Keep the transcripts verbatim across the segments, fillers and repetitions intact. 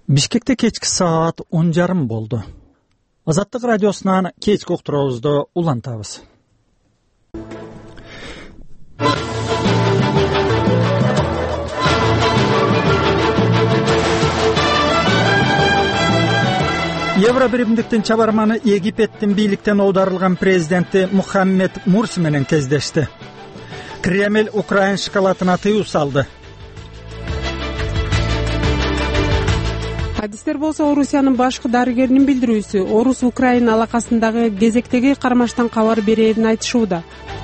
Бишкекте кечки саат он жарым болду. Азаттык радиосунан кечки уктуруубузду улантабыз. Евро биримдиктин чабарманы Египеттин бийликтен оодарылган президенти Мухаммед Мурси менен кездешти. Кремль Украин шоколадына тыюу салды. Адистер болсо Орусиянын башкы дарыгеринин билдирүүсү Орус Украина алакасындагы кезектеги кармаштан кабар берерин айтышууда.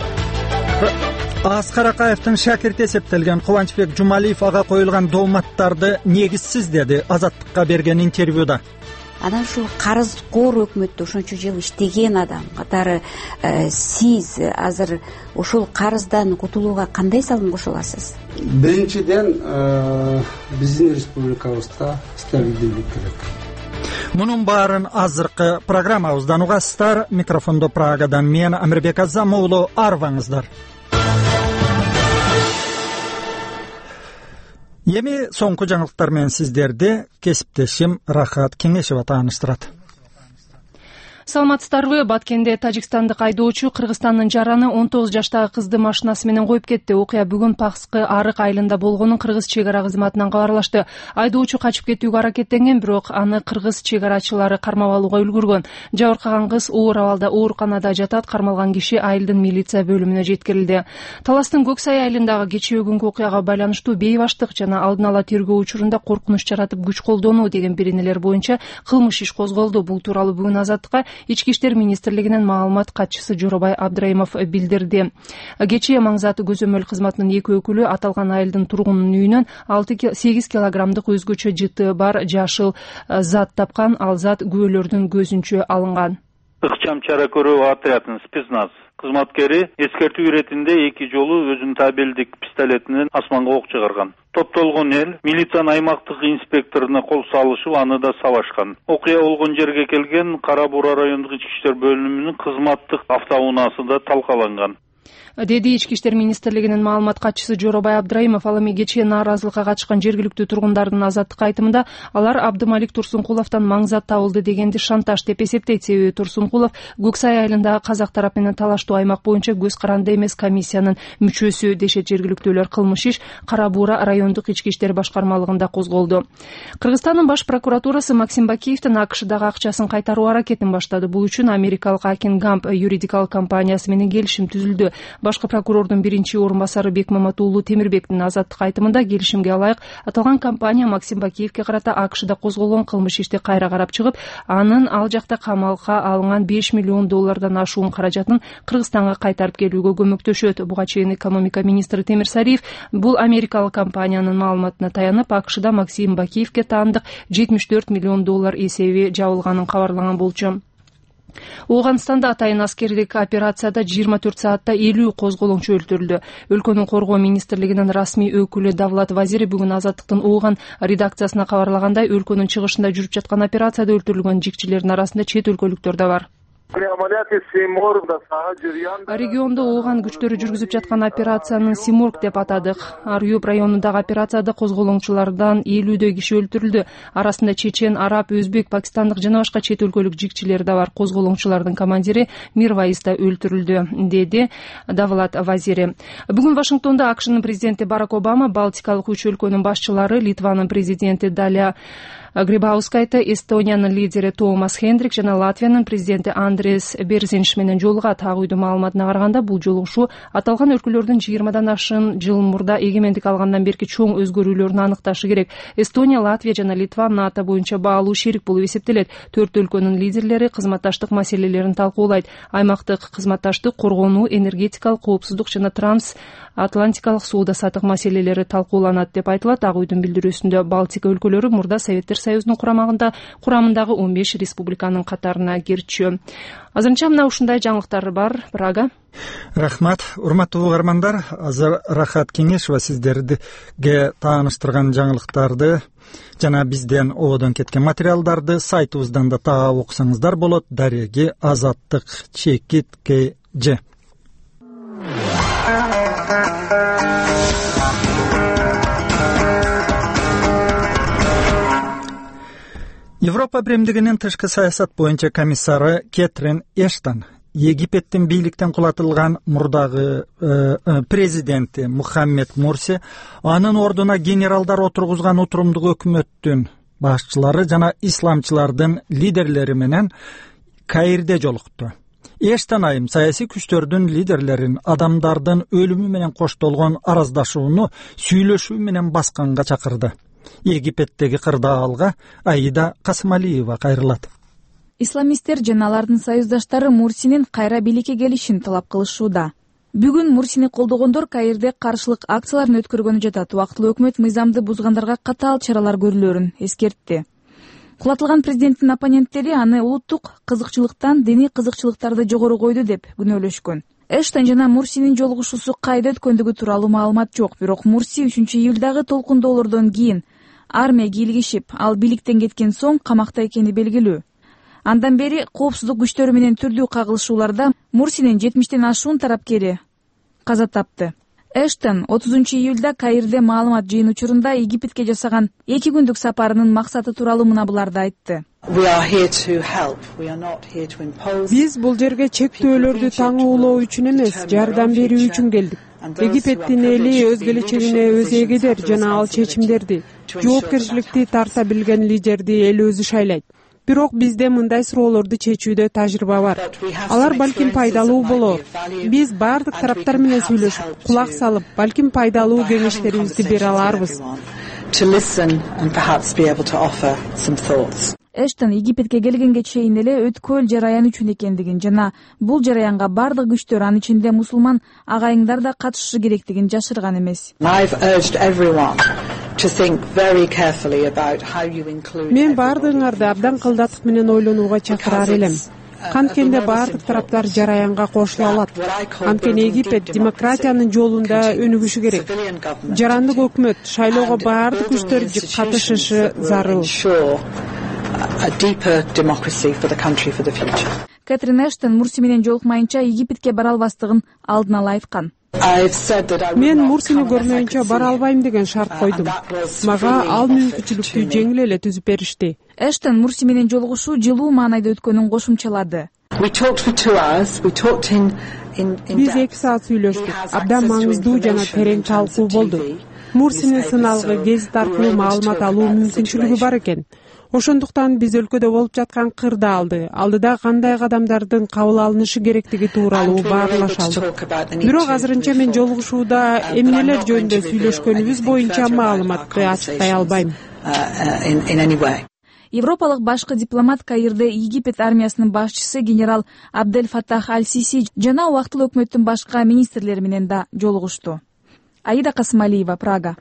Аскар Акаевдин шакирти эсептелген Кубанычбек Жумалиев ага коюлган дооматтарды негизсиз деди Азаттыкка берген интервьюда. Анан ушул карыз кор өкмөттө ошончо жыл иштеген адам катары э, сиз азыр ушул карыздан кутулууга кандай салым кошо аласыз? Биринчиден э, биздин республикабызда стабилдүүлүк керек. Мунун баарын азыркы программабыздан угасыздар. Микрофондо Прагадан мен Амирбек Азам уулу, арбаңыздар. Эми соңку жаңылыктар менен сиздерди кесиптешим Рахат Кеңешева тааныштырат. Саламатсыздарбы? Баткенде тажикстандык айдоочу Кыргызстандын жараны он тогуз жаштагы кызды машинасы менен коюп кетти. Окуя бүгүн Пакскы арык айылында болгонун кыргыз чек ара кызматынан кабарлашты. Айдоочу качып кетүүгө аракеттенген, бирок аны кыргыз чек арачылары кармап алууга үлгүргөн. Жабыркаган кыз оор абалда ооруканада жатат. Кармалган киши айылдын милиция бөлүмүнө жеткирилди. Таластын Көк Сай айылындагы кечээ күнгү окуяга байланыштуу бейбаштык жана алдын ала тергөө учурунда коркунуч жаратып күч колдонуу деген биринелер боюнча кылмыш иш козголду. Бул тууралуу бүгүн Азаттыкка Ички иштер министрлигинин маалымат катчысы Жоробай Абдрайымов билдирди. Кечээ маңзат көзөмөл кызматынын эки өкүлү аталган айылдын тургунунун үйүнөн сегиз килограммдык өзгөчө жыты бар жашыл зат тапкан. Ал зат күбөлөрдүн көзүнчө алынган. Ыкчам чара көрүү отрядынын спецназ кызматкери эскертүү иретинде эки жолу өзүнүн табелдик пистолетинен асманга ок чыгарган. Топтолгон эл милициянын аймактык инспекторуна кол салышып, аны да сабашкан. Окуя болгон жерге келген Кара Буура райондук ички иштер бөлүмүнүн кызматтык автоунаасы да талкаланган, деди Ички иштер министрлигинин маалымат катчысы Жоробай Абдрайымов. Ал эми кечээ нааразылыкка катышкан жергиликтүү тургундардын Азаттыкка айтымында алар Абдымалик Турсункуловдон маңзат табылды дегенди шантаж деп эсептейт. Себеби Турсункулов Көк Сай айылындагы казак тарап менен талаштуу аймак боюнча көз каранды эмес комиссиянын мүчөсү дешет. Жергиликтүүлөр кылмыш иш Кара Буура райондук ички иштер башкармалыгында козголду. Кыргызстандын баш прокуратурасы Максим Бакиевдин АКШдагы акчасын кайтаруу аракетин баштады. Бул үчүн америкалык Акин Гамп юридикалык компаниясы менен келишим түзүлдү. Башкы прокурордун биринчи орун басары Бекмамат уулу Темирбектин Азаттык айтымында келишимге ылайык аталган компания Максим Бакиевге карата АКШда козголгон кылмыш ишти кайра карап чыгып, анын ал жакта камалга алынган беш миллион доллардан ашуун каражатын Кыргызстанга кайтарып келүүгө көмөктөшөт. Буга чейин экономика министри Темир Сариев бул америкалык компаниянын маалыматына таянып, АКШда Максим Бакиевге таандык жетимиш төрт миллион доллар эсеби жабылганын кабарлаган болчу. Ооганстанда атайын аскердик операцияда жыйырма төрт саатта элүү козголоңчу өлтүрүлдү. Өлкөнүн коргоо министрлигинин расмий өкүлү Давлат Вазири бүгүн Азаттыктын Ооган редакциясына кабарлагандай, өлкөнүн чыгышында жүрүп жаткан операцияда өлтүрүлгөн жикчилердин арасында чет өлкөлүктөр да бар. Региондо Ооган күчтөрү жүргүзүп жаткан операциянын Симорг деп атадык. Арюб районундагы операцияда козголоңчулардан элүүдөй киши өлтүрүлдү. Арасында чечен, араб, өзбек, пакистандык жана башка чет өлкөлүк жикчилер да бар. Козголоңчулардын командири Мирвайз да өлтүрүлдү, деди Давлат Вазири. Бүгүн Вашингтондо АКШнын президенти Барак Обама, Балтикалык үч өлкөнүн башчылары, Литванын президенти Даля Грибаускайте, Эстониянын лидери Томас Хендрик жана Латвиянын президенти Андрес Берзинш менен жолугат. Ак үйдүн маалыматына караганда, бул жолугушуу аталган өлкөлөрдүн жыйырмадан ашын жыл мурда эгемендик алгандан берки чоң өзгөрүүлөрүн аныкташы керек. Эстония, Латвия жана Литва НАТО боюнча баалуу шерик болуп эсептелет. Төрт өлкөнүн лидерлери кызматташтык маселелерин талкуулайт. Аймактык кызматташтык, коргонуу, энергетикалык коопсуздук жана транс Атлантикалык соода сатык маселелери талкууланат деп айтылат. Ак үйдүн билдирүүсүндө Балтика өлкөлөрү мурда Советтер Союзунун курамагында курамындагы он беш республиканын катарына кирчү. Азырынча мына ушундай жаңылыктар бар. Прага. Рахмат, урматтуу угармандар. Азыр Рахат Кеңешева сиздерге тааныштырган жаңылыктарды жана бизден оодон кеткен материалдарды сайтыбыздан да таап окусаңыздар болот. Дареги Азаттык чекит кж. Европа биримдигинин тышкы саясат боюнча комиссары Кэтрин Эштон Египеттин бийликтен кулатылган мурдагы э, президенти Мухаммед Мурси анын ордуна генералдар отургузган отурумдук өкмөттүн башчылары жана исламчылардын лидерлери менен Каирде жолукту. Эштон айым саясий күчтөрдүн лидерлерин адамдардын өлүмү менен коштолгон араздашууну сүйлөшүү менен басканга чакырды. Египеттеги кырдаалга Аида Касымалиева кайрылат. Исламисттер жана алардын союздаштары Мурсинин кайра бийликке келишин талап кылышууда. Бүгүн Мурсини колдогондор Каирде каршылык акцияларын өткөргөнү жатат. Убактылуу өкмөт мыйзамды бузгандарга катаал чаралар көрүлөрүн эскертти. Кулатылган президенттин оппоненттери аны улуттук кызыкчылыктан диний кызыкчылыктарды жогору койду деп күнөөлөшкөн. Эштон жана Мурсинин жолугушуусу кайда өткөндүгү тууралуу маалымат жок, бирок Мурси үчүнчү июлдагы толкундоолордон кийин армия кийлигишип, ал бийликтен кеткен соң камакта экени белгилүү. Андан бери коопсуздук күчтөрү менен түрдүү кагылышууларда Мурсинин жетимиштен ашуун тарапкери каза тапты. Эштон отузунчу июлда Каирде маалымат жыйын учурунда Египетке жасаган эки күндүк сапарынын максаты тууралуу мына буларды айтты. Биз бул жерге чектөөлөрдү таңуулоо үчүн эмес, жардам берүү үчүн келдик. Египеттин эли өз келечегине өзү эгедер жана ал чечимдерди, жоопкерчиликти тарта билген лидерди эл өзү шайлайт. Бирок бизде мындай суроолорду чечүүдө тажрыйба бар. Алар балким пайдалуу болор. Биз бардык тараптар менен сүйлөшүп, кулак салып, балким пайдалуу кеңештерибизди бере аларбыз. Эштон Египетке келгенге чейин эле өткөөл жараян үчүн экендигин жана бул жараянга бардык күчтөр, анын ичинде мусулман агайыңдар да катышышы керектигин жашырган эмес. Мен бардыгыңарды абдан кылдатык менен ойлонууга чакырар элем. Канткенде бардык тараптар жараянга кошула алат. Анткени Египет демократиянын жолунда өнүгүшү керек. Жарандык өкмөт шайлоого бардык күчтөр катышышы зарыл. Кэтрин Эштон Мурси менен жолукмайынча Египетке бара албастыгын алдын ала айткан. Мен Мурсини көрмөйүнчө бара албайм деген шарт койдум. Мага ал мүмкүнчүлүктү жеңил эле түзүп беришти. Эштон Мурси менен жолугушуу жылуу маанайда өткөнүн кошумчалады. Биз эки саат сүйлөштүк. Абдан маңыздуу жана терең талкуу болду. Мурсинин сыналгы гезит аркылуу маалымат алуу мүмкүнчүлүгү бар экен. Ошондуктан биз өлкөдө болуп жаткан кырдаалды, алдыда кандай кадамдардын кабыл алынышы керектиги тууралуу баарлашалдык. Бирок азырынча мен жолугушууда эмнелер жөнүндө сүйлөшкөнүбүз боюнча маалыматты ачыктай албайм. Европалык башкы дипломат Каирде Египет армиясынын башчысы генерал Абдель Фаттах Аль-Сиси жана убактылуу өкмөттүн башка министрлери менен да жолугушту. Аида Касымалиева, Прага.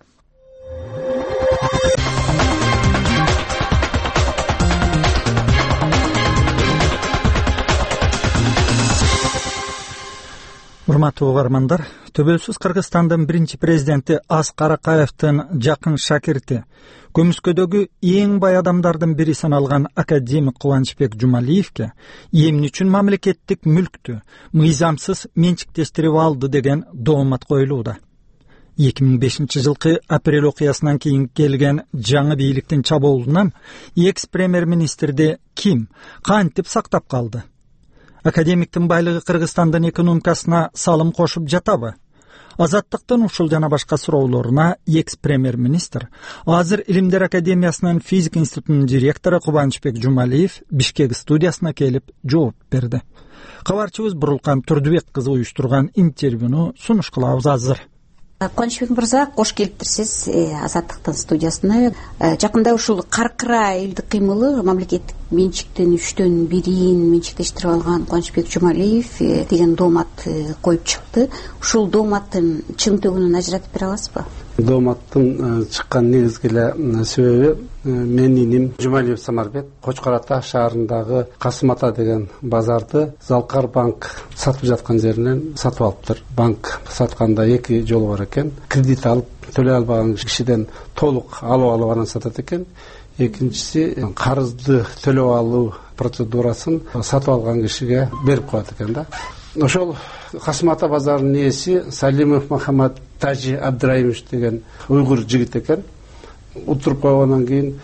Урматтуу угармандар, Төбөлсүз Кыргызстандын биринчи президенти Аскар Акаевдин жакын шакирти, көмүскөдөгү эң бай адамдардын бири саналган академик Кубанычбек Жумалиевке эмне үчүн мамлекеттик мүлктү мыйзамсыз менчиктештирип алды деген доомат коюлууда. эки миң бешинчи жылкы апрель окуясынан кийин келген жаңы бийликтин чабуулунан экс премьер-министрди ким кантип сактап калды? Академиктин байлыгы Кыргызстандын экономикасына салым кошуп жатабы? Азаттыктын ушул жана башка суроолоруна экс премьер-министр азыр Илимдер академиясынын физика институтунун директору Кубанычбек Жумалиев Бишкек студиясына келип жооп берди. Кабарчыбыз Бурулкан Турдубек кызы уюштурган интервьюну сунуш кылабыз азыр. Кубанычбек мырза, кош келиптирсиз Азаттыктын студиясына. Жакында ушул каркыра элдик кыймылы мамлекеттик менчиктин үчтөн бирин менчиктештирип алган Кубанычбек Жумалиев деген доомат коюп чыкты. Ушул дооматтын чын төгүнүн ажыратып бере аласызбы? Дооматтын чыккан негизги эле себеби менин иним Жумалиев Самарбек Кочкор Ата шаарындагы Касым Ата деген базарды Залкар банк сатып жаткан жеринен сатып алыптыр. Банк сатканда эки жолу бар экен. Кредит алып төлөй албаган кишиден толук алып алып анан сатат экен. Экинчиси карызды төлөп алуу процедурасын сатып алган кишиге берип коет экен да. Ошол Касым Ата базарынын ээси Салимов Махамад Тажи Абдраимович деген уйгур жигит экен. Утуруп койгондон кийин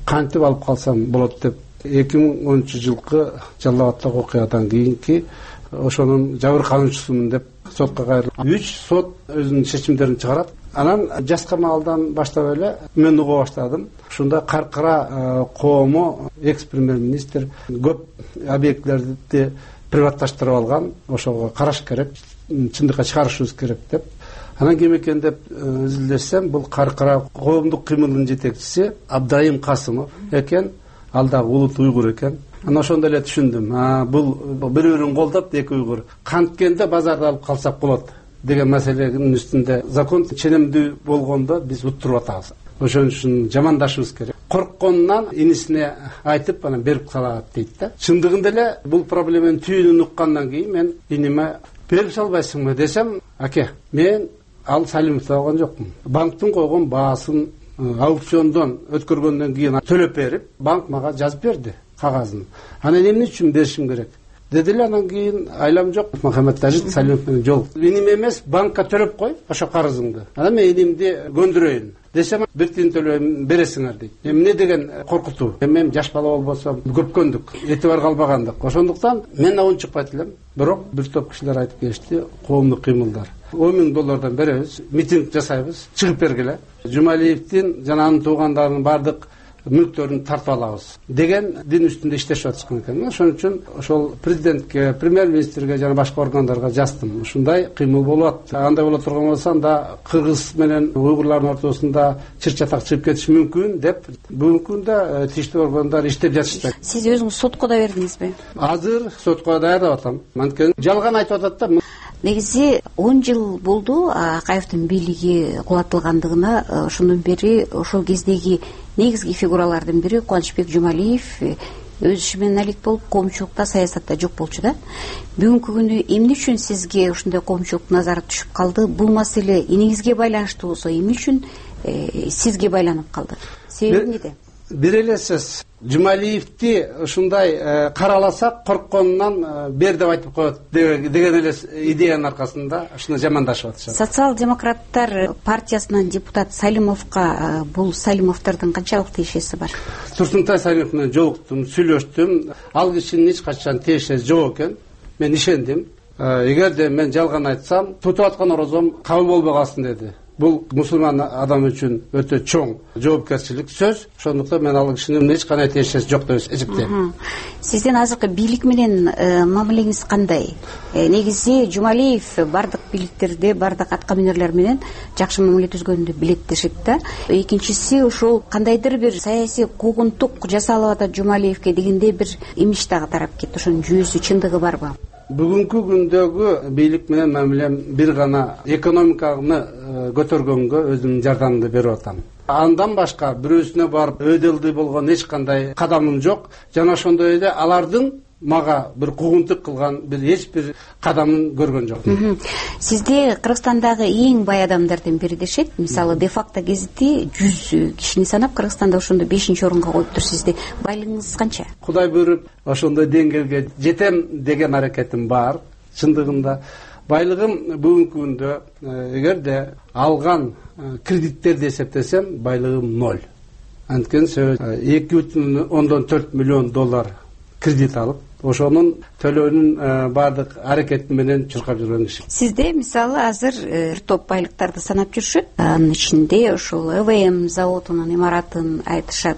кантип алып калсам болот деп эки миң онунчу жылкы Жалал Абадтагы окуядан кийинки ошонун жабыркануучусумун деп сотко кайрылып, үч сот өзүнүн чечимдерин чыгарат. Анан жас камалдан баштап эле мен уга баштадым. Ушунда Каркыра коому экс премьер-министр көп объектлерди приватташтырып алган, ошого караш керек, чындыкка чыгарышыбыз керек деп. Анан ким экен деп изилдесем, бул Каркыра коомдук кыймылдын жетекчиси Абдайым Касымов экен, ал дагы улут уйгур экен. Анан ошондо эле түшүндүм, бул бири-бирин колдоп эки уйгур канткенде базарда алып калсак болот деген маселенин үстүндө закон ченемдүү болгондо биз уттуруп атабыз. Ошон үчүн жамандашыбыз керек. Коркконунан инисине айтып, анан берип салат дейт да. Чындыгында эле бул проблеменин түйүнүн уккандан кийин мен иниме берип салбайсыңбы десем, аке, мен ал Салимовду алган жокмун. Банктын койгон баасын аукциондон өткөргөндөн кийин төлөп берип, банк мага жазып берди кагазын. Анан эмне үчүн беришим керек? Дедилер, анан кийин айлам жок, Мухаммед Тажит Салимов менен жол. Иним эмес, банкка төлөп кой ошо карызыңды. Анан мен инимди көндүрөйүн десем, бир тиын төлөйм, бересиңер дейт. Эмне деген коркутуу. Мен жаш бала болбосом, көпкөндүк, этибар калбагандык. Ошондуктан мен абын чыкпайт элем. Бирок бир топ кишилер айтып келишти, коомдук кыймылдар. он миң доллардан беребиз, митинг жасайбыз, чыгып бергиле. Жумалиевдин жана анын туугандарынын бардык мүлктөрүн тартып алабыз деген дин үстүндө иштешип атышкан экен. Ошон үчүн ошол президентке, премьер-министрге жана башка органдарга жаздым. Ушундай кыймыл болуп атты. Андай боло турган болсо анда кыргыз менен уйгурлардын ортосунда чыр-чатак чыгып кетиши мүмкүн деп бүгүнкү күндө тийиштүү органдар иштеп жатышты. Сиз өзүңүз сотко да бердиңизби? Азыр сотко даярдап атам. Анткени жалган айтып атат да. Негизи он жыл болду Акаевдин бийлиги кулатылгандыгына. Ошондон бери ошол кездеги негизги фигуралардын бири Кубанычбек Жумалиев өз иши менен алек болуп, коомчулукта, саясатта жок болчу да. Бүгүнкү күнү эмне үчүн сизге ушундай коомчулук назары түшүп калды? Бул маселе эниңизге байланыштуу болсо, эмне үчүн сизге байланып калды? Себеби эмнеде? Бир эле сөз. Жумалиевди ушундай караласак коркконунан бер деп айтып коет деген эле идеянын аркасында ушуну жамандашып атышат. Социал-демократтар партиясынын депутаты Салимовго бул Салимовдордун канчалык тиешеси бар? Турсунтай Салимов менен жолуктум, сүйлөштүм. Ал кишинин эч качан тиешеси жок экен. Мен ишендим. Эгерде мен жалган айтсам, тутуп аткан орозом кабыл болбогасын деди. Бул мусулман адам үчүн өтө чоң жоопкерчилик сөз. Ошондуктан мен ал кишинин эч кандай тиешеси жок деп эсептейм. Сиздин азыркы бийлик менен мамилеңиз кандай? Негизи Жумалиев бардык бийликтерде, бардык аткаминерлер менен жакшы мамиле түзгөндү билет дешет да. Экинчиси, ошол кандайдыр бир саясий куугунтук жасалып атат Жумалиевге дегенде бир имидж дагы тарап кетти. Ошонун жүйөсү чындыгы барбы? Бүгүнкү күндөгү бийлик менен мамилем бир гана экономиканы көтөргөнгө өзүмдүн жардамымды берип атам. Андан башка бирөөсүнө барып өйдөлдүү болгон эч кандай кадамым жок. Жана ошондой эле алардын мага бир куугунтук кылган бир эч бир кадамын көргөн жокмун. Сизде Кыргызстандагы эң бай адамдардын бири дешет. Мисалы, де-факто гезити жүз кишини санап, Кыргызстанда ошондо бешинчи орунга коюптур. Сизде байлыгыңыз канча? Кудай буйруп, ошондой деңгээлге жетем деген аракетим бар. Чындыгында байлыгым бүгүнкү күндө эгерде алган кредиттерди эсептесем, байлыгым ноль. Анткени эки бүтүн ондон төрт миллион доллар кредит алып, ошонун төлөөнүн бардык аракети менен чуркап жүргөн киши. Сизде мисалы азыр топ байлыктарды санап жүрүшөт. Анын ичинде ошол Э В М заводунун имаратын айтышат,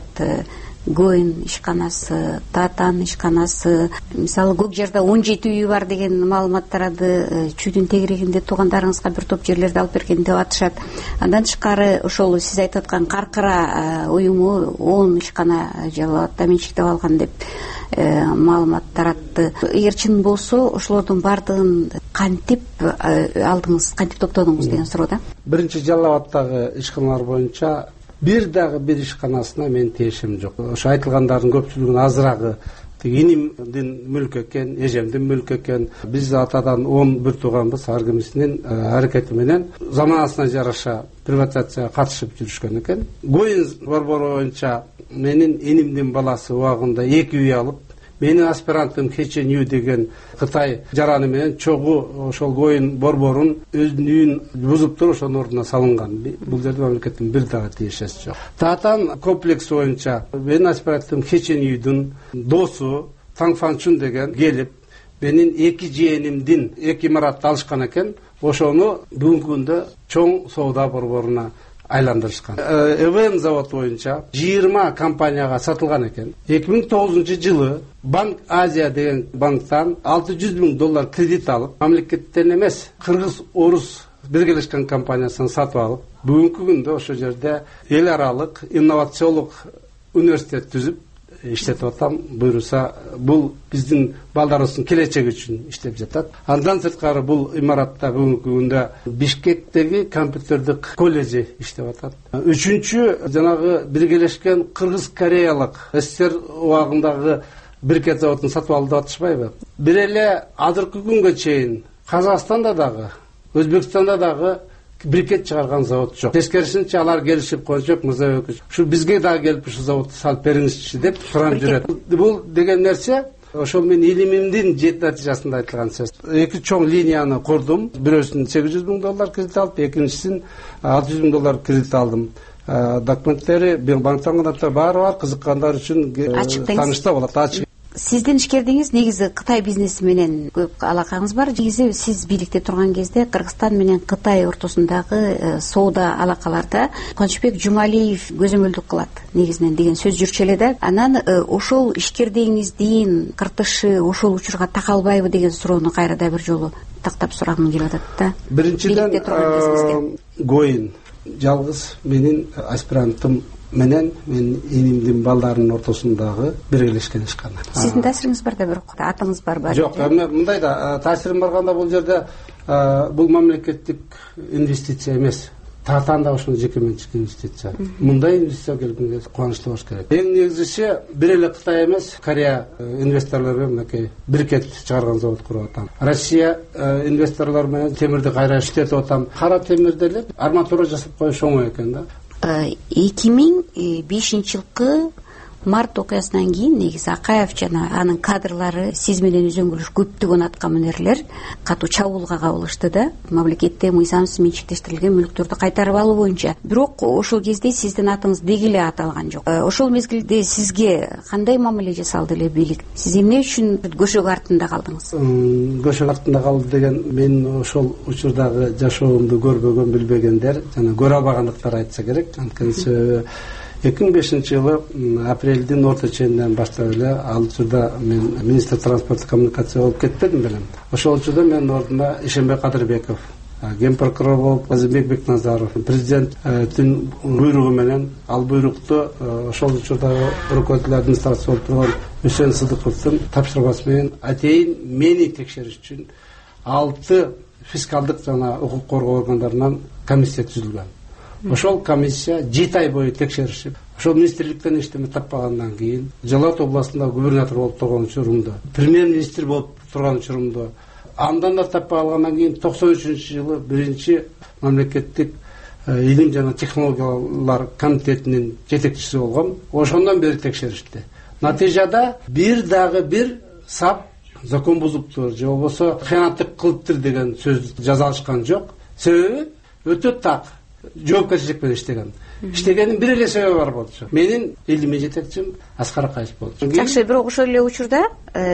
Гоин ишканасы, Татан ишканасы, мисалы Көк Жарда он жети үй бар деген маалыматтарды чүйдүн тегерегинде туугандарыңызга бир топ жерлерди алып берген деп атышат. Андан тышкары ошол сиз айтып аткан Каркыра уюму он ишкана Жалал Абадда менчиктеп алган деп маалымат таратты. Эгер чын болсо, ошолордун бардыгын кантип алдыңыз, кантип токтодуңуз деген суроо да. Биринчи Жалал Абаддагы ишканалар боюнча бир дагы бир ишканасына мен тиешем жок. Ошо айтылгандардын көпчүлүгүнүн азырагы инимдин мүлкү экен, эжемдин мүлкү экен. Биз атадан он бир тууганбыз, ар кимисинин аракети менен заманасына жараша приватизацияга катышып жүрүшкөн экен. Гоин борбору боюнча менин энимдин баласы убагында эки үй алып, менин аспирантым Хеченью деген Кытай жараны менен чогуу ошол ойын борборун өзүнүн үйүн бузуп туруп ошонун ордуна салынган. Бул жерде мамлекеттин бир дагы тиешеси жок. Татан комплекс боюнча менин аспирантым Хеченюдун досу Таң Фанчун деген келип менин эки жээнимдин эки имаратты алышкан экен. Ошону бүгүнкү күндө чоң соода борборуна айландырышкан. ЭВМ завод боюнча жыйырма компанияга сатылган экен. эки миң тогузунчу жылы Банк Азия деген банктан алты жүз миң доллар кредит алып, мамлекеттен эмес, кыргыз орус биргелешкен компаниясынан сатып алып, бүгүнкү күндө ошол жерде эл аралык инновациялык университет түзүп иштетип атам. Буйруса, бул биздин балдарыбыздын келечеги үчүн иштеп жатат. Андан сырткары бул имаратта бүгүнкү күндө Бишкектеги компьютердик колледжи иштеп атат. Үчүнчү жанагы биргелешкен кыргыз кореялык СССР убагындагы биркет заводун сатып алды деп атышпайбы? Бир эле азыркы күнгө чейин Казакстанда дагы, Өзбекстанда дагы брикет чыгарган завод жок. Тескерисинче алар келишип койчок, мырза ушу бизге дагы келип ушу заводду салып бериңизчи деп сурап жүрөт. Бул деген нерсе ошол менин илимимдин жет натыйжасында айтылган сөз. Эки чоң линияны курдум. Бирөөсүн сегиз жүз миң доллар кредит алып, экинчисин алты жүз миң доллар кредит алдым. Документтери банктан баары бар, кызыккандар үчүн таанышта болот. Ачык. Сиздин ишкердигиңиз негизи Кытай бизнеси менен көп алакаңыз бар. Негизи сиз бийликте турган кезде Кыргызстан менен Кытай ортосундагы соода алакаларда Кубанычбек Жумалиев көзөмөлдүк кылат негизинен деген сөз жүрчү эле да. Анан ошол ишкердигиңиздин кыртышы ошол учурга такалбайбы деген суроону кайра да бир жолу тактап сурагым келип атат да. Биринчиден Гоин жалгыз менин аспирантым менен мен инимдин балдарынын ортосундагы биргелешкен иш кана. Сиздин таасириңиз бар да бирок атыңыз бар бар. Жок, мындай да таасирим барганда бул жерде бул мамлекеттик инвестиция эмес. Татан да ошону жеке менчик инвестиция. Мындай инвестиция келгенге кубанычтуу болуш керек. Эң негизгиси бир эле Кытай эмес, Корея инвесторлору менен биркет чыгарган завод куруп атам. Россия инвесторлор менен темирди кайра иштетип атам. Кара темирди эле арматура жасап коюш оңой экен да. эки миң бешинчи жылкы март окуясынан кийин негизи Акаев жана анын кадрлары сиз менен үзөңгүлөш көптөгөн аткаминерлер катуу чабуулга кабылышты да, мамлекетте мыйзамсыз менчиктештирилген мүлктөрдү кайтарып алуу боюнча. Бирок ошол кезде сиздин атыңыз деги эле аталган жок. Ошол мезгилде сизге кандай мамиле жасалды эле бийлик? Сиз эмне үчүн көшөк артында калдыңыз? Көшөк артында калды деген мен ошол учурдагы жашоомду көрбөгөн, билбегендер жана көрө албагандыктар айтса керек. Анткени себеби эки миң бешинчи жылы апрелдин орто ченинен баштап эле ал учурда мен министр транспорт коммуникация болуп кетпедим белем. Ошол учурда менин ордуна Ишенбек Кадырбеков, ген прокурор болуп Азимбек Бекназаров, президенттин буйругу менен ал буйрукту ошол учурдагы руководитель администрация болуп турган Үсен Сыдыковдун тапшырмасы менен атейин мени текшериш үчүн алты фискалдык жана укук коргоо органдарынан комиссия түзүлгөн. Ошол комиссия жети ай бою текшеришип, ошол министрликтен эчтеме таппагандан кийин Жалал Абад областында губернатор болуп турган учурумда, премьер-министр болуп турган учурумда, андан да таппай калгандан кийин токсон үчүнчү жылы биринчи мамлекеттик илим жана технологиялар комитетинин жетекчиси болгом. Ошондон бери текшеришти. Натыйжада бир дагы бир сап закон бузуптур же болбосо кыянаттык кылыптыр деген сөз жазалышкан жок. Себеби өтө так жоопкерчилик менен иштеген. Иштегенин бир эле себеби бар болчу. Менин илимий жетекчим Аскар Акаев болчу. Жакшы, бирок ошол эле учурда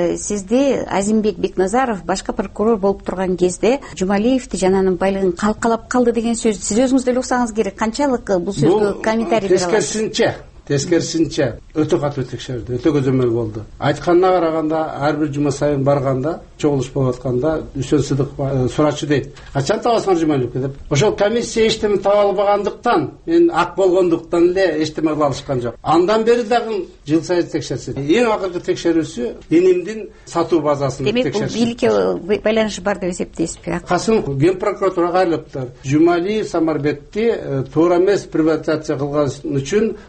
сизди Азимбек Бекназаров башка прокурор болуп турган кезде Жумалиевди жана анын байлыгын калкалап калды деген сөз сиз өзүңүз деле уксаңыз керек. Канчалык бул сөзгө комментарий бере аласыз? Тескерисинче, тескерисинче өтө катуу текшерди, өтө көзөмөл болду. Айтканына караганда ар бир жума сайын барганда, чогулуш болуп атканда Үсен Сыдыков сурачы дейт. Качан табасыңар Жумалиевди деп. Ошол комиссия эчтеме таба албагандыктан, мен ак болгондуктан эле эчтеме кыла алышкан жок. Андан бери дагы жыл сайын текшерсе. Эң акыркы текшерүүсү инимдин сатуу базасын текшерсе. Демек, бул бийликке байланышы бар деп эсептейсизби? Касым ген прокуратурага кайрылыптыр. Жумалиев Самарбекти туура эмес приватизация кылган үчүн кылмыш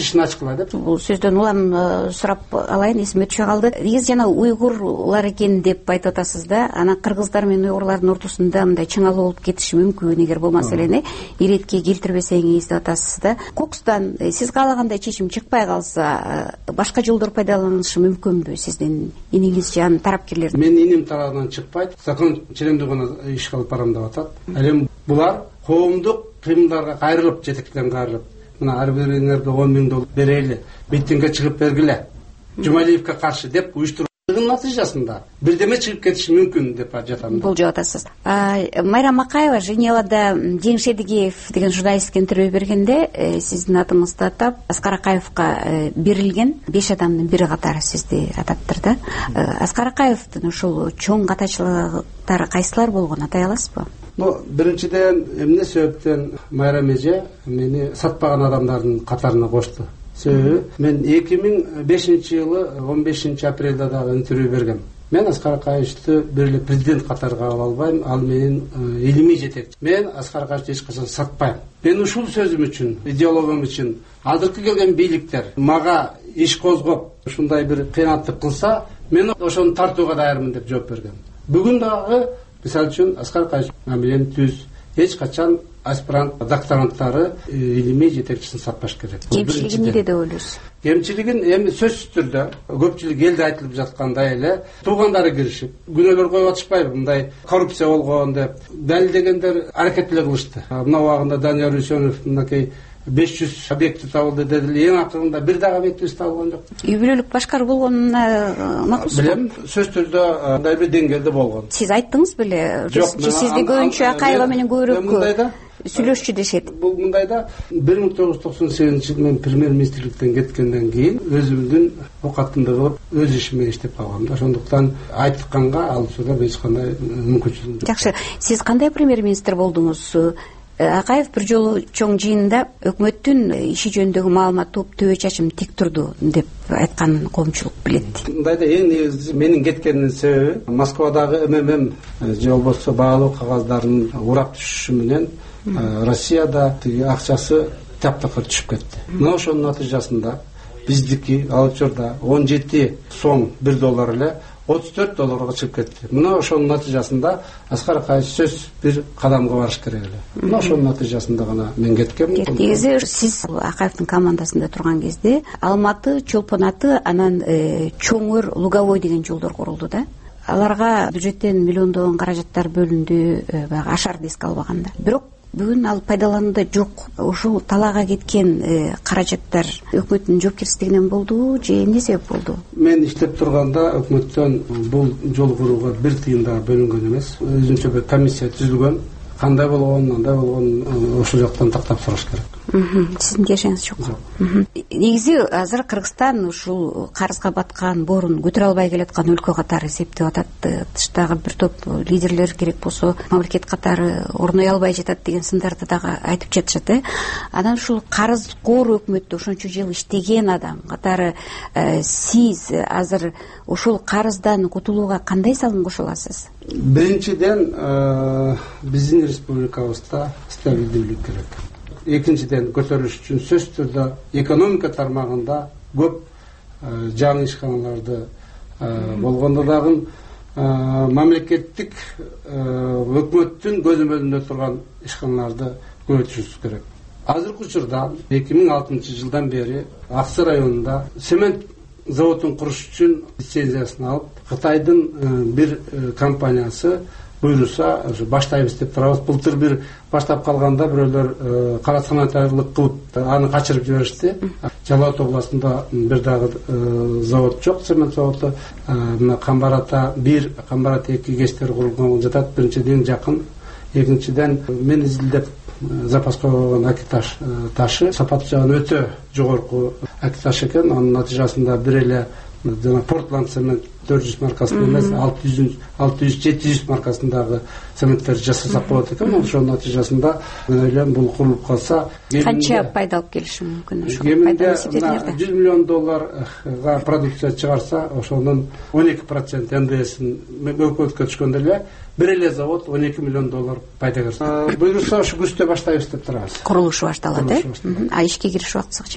ишин ачкыла деп. Бул сөздөн улам сурап алайын, эсиме түшө калды. Негизи жана уйгурлар экен деп айтып атасыз да, анан кыргыздар менен уйгурлардын ортосунда мындай чыңалуу болуп кетиши мүмкүн эгер бул маселени иретке келтирбесеңиз деп атасыз да. Кокустан сиз каалагандай чечим чыкпай калса, башка жолдор пайдаланышы мүмкүнбү сиздин иниңиз жан тарапкерлер? Мен иним тарабынан чыкпайт, закон ченемдүү гана иш кылып барам деп атат. Ал эми булар коомдук кыймылдарга кайрылып, жетектен кайрылып, мына ар бириңерге он миң доллар берели, митингге чыгып бергиле, Жумалиевге каршы деп уюштурууга натыйжасында бирдеме чыгып кетиши мүмкүн деп жатам. Болжоп атасыз. Майрам Акаева Женевада Жеңиш Эдигеев деген журналистке интервью бергенде сиздин атыңызды атап, Аскар Акаевга берилген беш адамдын бири катары сизди атаптыр да. Аскар Акаевдин ушул чоң катачылыктары кайсылар болгонун атай аласызбы? Ну, биринчиден эмне себептен Майрам эже мени сатпаган адамдардын катарына кошту? Себеби мен эки миң бешинчи жылы он бешинчи апрелде дагы интервью бергем. Мен Аскар Акаевди бир эле президент катарга ала албайм, ал менин илимий жетекчи. Мен Аскар Акаевди эч качан сатпайм. Мен ушул сөзүм үчүн, идеологиям үчүн азыркы келген бийликтер мага иш козгоп, ушундай бир кыянаттык кылса, мен ошону тартууга даярмын деп жооп бергем. Бүгүн дагы мисалы үчүн Аскар Акаевди менен түз эч качан аспирант докторанттары илимий жетекчисин сатпаш керек. Кемчилиги эмнеде деп ойлойсуз? Кемчилигин эми сөзсүз түрдө көпчүлүк элде айтылып жаткандай эле туугандары киришип, күнөөлөр коюп атышпайбы, мындай коррупция болгон деп далилдегендер аракет эле кылышты. Мына убагында Данияр Үсөнов мынакей беш жүз объекти табылды дедиле, эң акырында бир дагы объектибиз табылган жок. Үй бүлөлүк башкаруу болгонуна макулсузбу? Билем, сөз түрдө мындай бир деңгээлде болгон. Сиз айттыңыз беле? Сизди көбүнчө Акаева менен көбүрөөк сүйлөшчү дешет. Бул мындайда бир миң тогуз жүз токсон сегизинчи жылы мен премьер-министрликтен кеткенден кийин өзүмдүн окатымды кылып, өз ишиме иштеп калгам да. Ошондуктан айтканга ал учурда эч кандай мүмкүнчүлүгүм жок. Жакшы. Сиз кандай премьер-министр болдуңуз? Акаев бир жолу чоң жыйында өкмөттүн иши жөнүндөгү маалымат топ төбө чачым тик турду деп айткан коомчулук билет. Мындайда эң негизгиси менин кеткендин себеби Москвадагы эм эм эм же болбосо баалоо кагаздарын урап түшүшү менен Россияда тиги акчасы таптакыр түшүп кетти. Мына ошонун натыйжасында биздики ал учурда он жети сом бир доллар эле отуз төрт долларга чыгып кетти. Мына ошонун натыйжасында Аскар Акаев сөз бир кадамга барыш керек эле. Мына ошонун натыйжасында гана мен кеткем. Негизи сиз Акаевдин командасында турган кезде Алматы, Чолпон аты, анан Чоңөр, Луговой деген жолдор курулду да. Аларга бюджеттен миллиондогон каражаттар бөлүндү, баягы ашарды эске албаганда. Бирок бүгүн ал пайдаланууда жок. Ушул талаага кеткен каражаттар өкмөттүн жоопкерчилигинен болдубу же эмне себеп болду? Мен иштеп турганда өкмөттөн бул жол курууга бир тыйын да бөлүнгөн эмес. Өзүнчө бир комиссия түзүлгөн. Кандай болгон, андай болгон, ошол жактан тактап сураш керек. Сиздин кешеңиз жок. Негизи азыр Кыргызстан ушул карызга баткан, борун көтөрө албай келаткан өлкө катары эсептеп атат. Тыштагы бир топ лидерлер керек болсо мамлекет катары орной албай жатат деген сындарды дагы айтып жатышат. Э Анан ушул карызкор өкмөттө ошончо жыл иштеген адам катары сиз азыр ушул карыздан кутулууга кандай салым кошо аласыз? Биринчиден, биздин республикабызда стабилдүүлүк керек. Экинчиден, көтөрүлүш үчүн сөз түрдө экономика тармагында көп жаңы ишканаларды болгондо дагы мамлекеттик өкмөттүн көзөмөлүндө турган ишканаларды көбөйтүшүбүз керек. Азыркы учурда эки миң алтынчы жылдан бери Аксы районунда цемент заводун куруш үчүн лицензиясын алып, Кытайдын бир компаниясы буйруса баштайбыз деп турабыз. Былтыр бир баштап калганда бирөөлөр кара санатарлык кылып аны качырып жиберишти. Жалал Абад областында бир дагы завод жок, цемент заводу. Мына Камбарата бир, Камбарата эки кечтер курулган жатат. Биринчиден жакын, экинчиден мен изилдеп запаска койгон акиташ ташы сапаты жагынан өтө жогорку акиташ экен. Анын натыйжасында бир эле жана Портланд цемент төрт жүз маркасында эмес, алты жүз жети жүз маркасындагы цементтер жасасак болот экен. Ошонун натыйжасында мен ойлойм бул курулуп калса канча пайда алып келиши мүмкүн? Ошол пайданы эсептедиңерби? жүз миллион долларга продукция чыгарса, ошонун он эки процент эн дэ эсин өкмөткө түшкөндө эле бир эле завод он эки миллион доллар пайда көрсөтөт. Буюрса ошо күздө баштайбыз деп турабыз. Курулушу башталат, э? А ишке кириш убактысы качан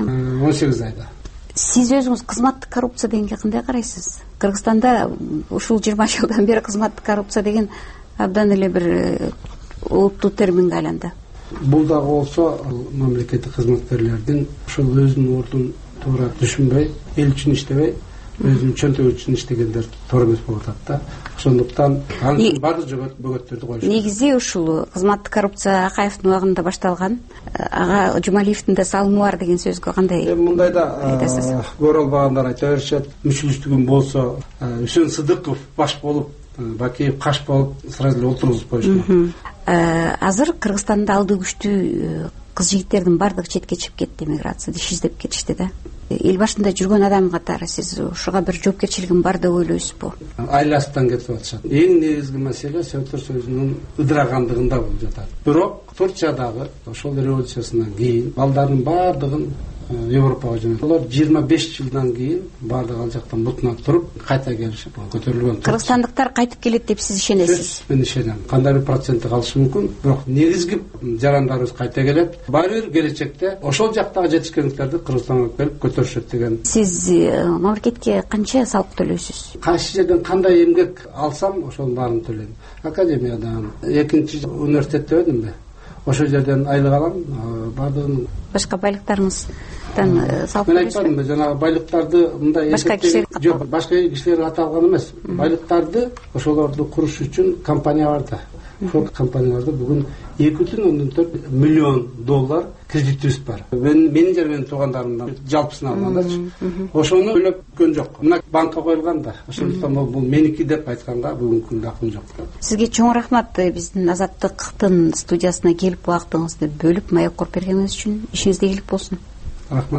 он сегиз айда. Сиз өзүңүз кызматтык коррупция дегенге кандай карайсыз? Кыргызстанда ушул жыйырма жылдан бери кызматтык коррупция деген абдан эле бир олуттуу терминге айланды. Бул дагы болсо мамлекеттик кызматкерлердин ошол өзүнүн ордун туура түшүнбөй, эл үчүн иштебей, өзүнүн чөнтөгү үчүн иштегендер туура эмес болуп атат да. Ошондуктан анын баардык бөгөттөрдү коюш. Негизи ушул кызматтык коррупция Акаевдин убагында башталган. Ага Жумалиевдин да салымы бар деген сөзгө кандай? Мындай да көрө албагандар айта беришет. Мүчүлүштүгүм болсо Үсөн Сыдыков баш болуп, Бакиев каш болуп сразу эле отургузуп коюшту. Азыр Кыргызстанда алдуу күчтүү кыз жигиттердин баардыгы четке чыгып кетти, эмиграцияда иш издеп кетишти да. Эл башында жүргөн адам катары сиз ушуга бир жоопкерчилигин бар деп ойлойсузбу? Айласынан кетип атышат. Эң негизги маселе Сөтөр сөзүнүн ыдырагандыгында болуп жатат. Бирок Турциядагы ошол революциясынан кийин балдардын баардыгын Европага жөнөттү. Алар жыйырма беш жылдан кийин баардыгы ал жактан бутуна туруп кайта келишип көтөрүлгөн. Кыргызстандыктар кайтып келет деп сиз ишенесиз? Мен ишенем. Кандай бир проценти калышы мүмкүн, бирок негизги жарандарыбыз кайта келет. Баары бир келечекте ошол жактагы жетишкендиктерди Кыргызстанга келип көтөрүшөт деген. Сиз мамлекетке канча салык төлөйсүз? Кайсы жерден кандай эмгек алсам, ошонун баарын төлөйм. Академиядан, экинчи университетте өтдүмбү? Ошол жерден айлык алам, баардыгын. Башка байлыктарыңыздан салык төлөйсүз? Мен айтпадымбы, жанагы байлыктарды мындай башка кишилер жок, башка кишилер каталган эмес. Байлыктарды ошолорду куруш үчүн компания бар да. Ошол компанияларда бүгүн эки бүтүн ондон төрт миллион доллар кредитибиз бар. Мен менин жер менин туугандарымдан жалпысын алгандачы. Ошону төлөпкөн жок. Мына банкка коюлган да. Ошондуктан бул меники деп айтканга бүгүнкү күндө акыл жок. Сизге чоң рахмат биздин Азаттыктын студиясына келип убактыңызды бөлүп маек коруп бергениңиз үчүн. Ишиңизде ийгилик болсун. Рахмат.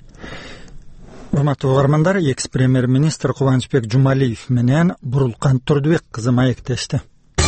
Урматтуу угармандар, экс премьер-министр Кубанычбек Жумалиев менен Бурулкан Турдубек кызы маектешти.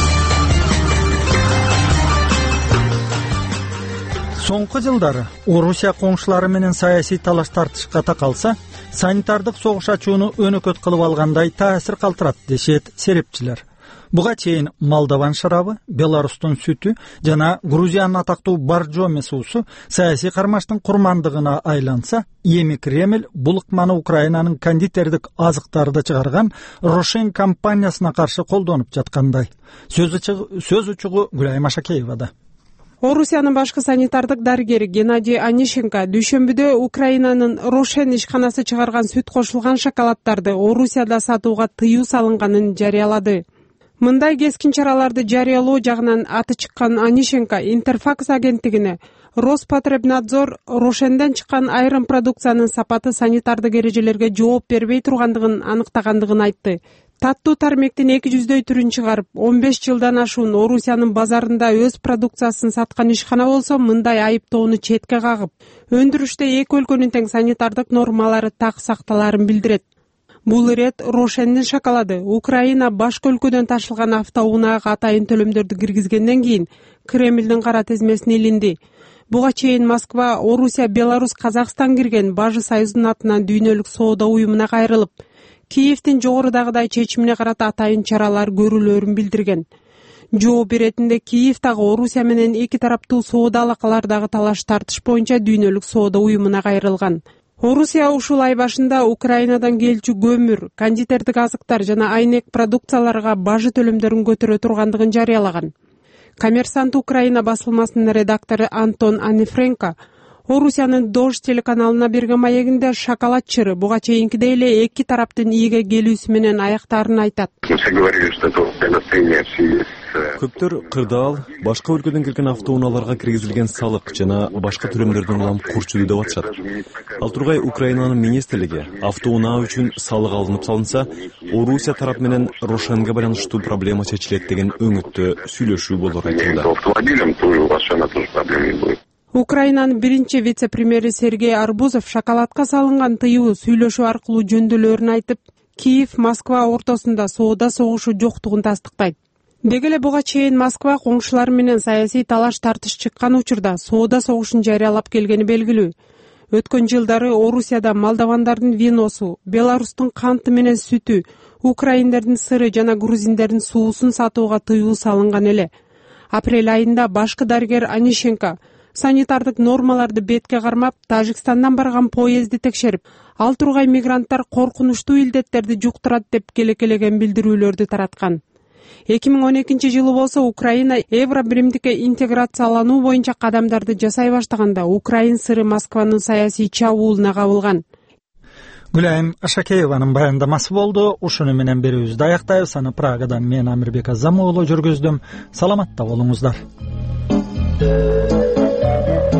Соңку жылдары Орусия коңшулары менен саясий талаш тартышка такалса, санитардык согуш ачууну өнөкөт кылып алгандай таасир калтырат дешет серепчилер. Буга чейин Молдован шарабы, Беларустун сүтү жана Грузиянын атактуу Боржоми суусу саясий кармаштын курмандыгына айланса, эми Кремль бул ыкманы Украинанын кондитердик азыктарды чыгарган Рошен компаниясына каршы колдонуп жаткандай. Сөз учугу Гүлай Машакеевада. Орусиянын башкы санитардык дарыгери Геннадий Онищенко дүйшөмбүдө Украинанын Рошен ишканасы чыгарган сүт кошулган шоколаддарды Орусияда сатууга тыюу салынганын жарыялады. Мындай кескин чараларды жарыялоо жагынан аты чыккан Онищенко Интерфакс агенттигине Роспотребнадзор Рошенден чыккан айрым продукциянын сапаты санитардык эрежелерге жооп бербей тургандыгын аныктагандыгын айтты. Таттуу тармектин эки жүздөй түрүн чыгарып, он беш жылдан ашуун Орусиянын базарында өз продукциясын саткан ишкана болсо, мындай айыптоону четке кагып, өндүрүштө эки өлкөнүн тең санитардык нормалары так сакталаарын билдирет. Бул ирет Рошендин шоколады Украина башка өлкөдөн ташылган автоунаага атайын төлөмдөрдү киргизгенден кийин Кремлдин кара тизмесине илинди. Буга чейин Москва Орусия, Беларусь, Казакстан кирген Бажы Союздун атынан дүйнөлүк соода уюмуна кайрылып, Киевдин жогорудагыдай чечимине карата атайын чаралар көрүлөөрүн билдирген. Жооп иретинде Киев дагы Орусия менен эки тараптуу соода алакалардагы талаш тартыш боюнча дүйнөлүк соода уюмуна кайрылган. Орусия ушул ай башында Украинадан келчү көмүр, кондитердик азыктар жана айнек продукцияларга бажы төлөмдөрүн көтөрө тургандыгын жарыялаган. Коммерсант Украина басылмасынын редактору Антон Анифренко Орусиянын Дождь телеканалына берген маегинде шоколад чыры буга чейинкидей эле эки тараптын ийге келүүсү менен аяктаарын айтат. Көптөр кырдаал, башка өлкөдөн келген автоунааларга киргизилген салык жана башка төлөмдөрдөн улам курчуду деп атышат. Ал тургай Украинанын министрлиги автоунаа үчүн салык алынып салынса, Орусия тарап менен Рошенге байланыштуу проблема чечилет деген өңүттө сүйлөшүү болор айтылды. Украинанын биринчи вице-премьери Сергей Арбузов шоколадка салынган тыюу сүйлөшүү аркылуу жөндөөлөрүн айтып, Киев Москва ортосунда соода согушу жоктугун тастыктайт. Деги эле буга чейин Москва коңшулар менен саясий талаш тартыш чыккан учурда соода согушун жарыялап келгени белгилүү. Өткөн жылдары Орусияда молдовандардын виносу, Беларустун канты менен сүтү, украиндердин сыры жана грузиндердин суусун сатууга тыюу салынган эле. Апрель айында башкы дарыгер Онищенко санитардык нормаларды бетке кармап, Тажикстандан барган поездди текшерип, ал тургай мигранттар коркунучтуу илдеттерди жуктурат деп келекелеген билдирүүлөрдү тараткан. эки миң он экинчи жылы болсо Украина Евро биримдикке интеграциялануу боюнча кадамдарды жасай баштаганда Украин сыры Москванын саясий чабуулуна кабылган. Гүлайым Ашакееванын баяндамасы болду. Ушуну менен берүүбүздү аяктайбыз. Аны Прагадан мен Амирбек Азам уулу жүргүздүм. Саламатта болуңуздар.